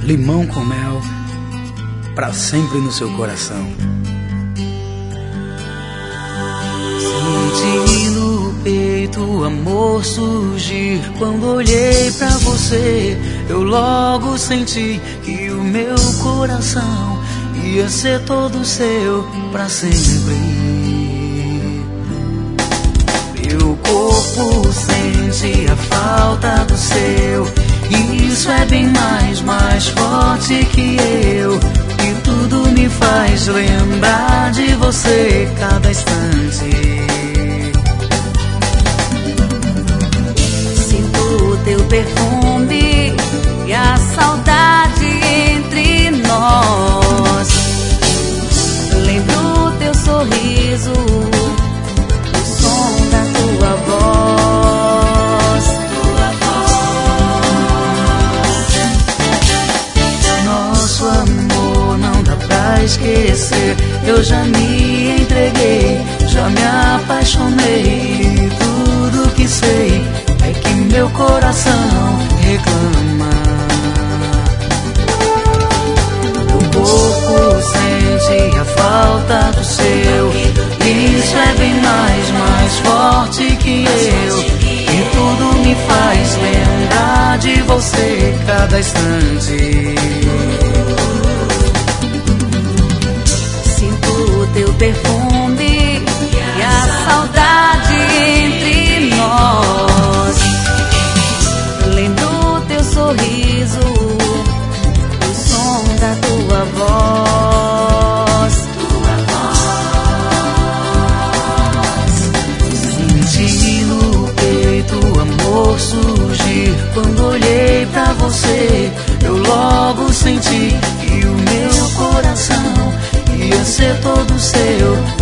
limão com mel, pra sempre no seu coração. Senti no peito o amor surgir. Quando olhei pra você, eu logo senti que o meu coração ia ser todo seu pra sempre. Meu corpo sente a falta do seu, e isso é bem mais forte que eu. E tudo me faz lembrar de você cada instante. Sinto o teu perfume e a saudade entre nós. Lembro o teu sorriso, o som da tua voz. Nosso amor não dá pra esquecer. Eu já me entreguei, já me apaixonei. Tudo que sei é que meu coração reclama. Meu corpo sente a falta do seu, isso é bem mais forte que eu. E tudo me faz lembrar de você cada instante. Sinto o teu perfume e a saudade entre nós. Lembro o teu sorriso, o som da tua voz. Senti no peito o amor surgir. Quando olhei pra você, eu logo senti que o meu coração ia ser todo seu